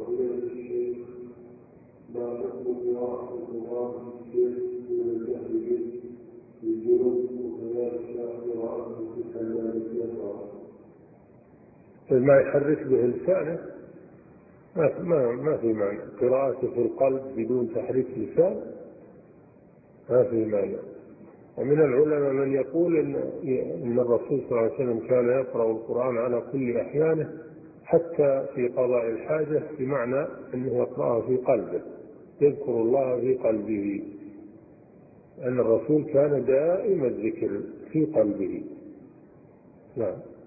وفضيلة الشيخ لا تطلب قراءة القرآن في الشيخ من الجهل به للجنوب وكذلك قراءة في الحلال في القرآن. ما يحرك به لسانه ما في معنى. قراءته في القلب بدون تحريك لسان ما في معنى. ومن العلماء من يقول إن الرسول صلى الله عليه وسلم كان يقرأ القرآن على كل أحيانه حتى في قضاء الحاجة، بمعنى أنه يقرأه في قلبه، يذكر الله في قلبه، أن الرسول كان دائم الذكر في قلبه. نعم.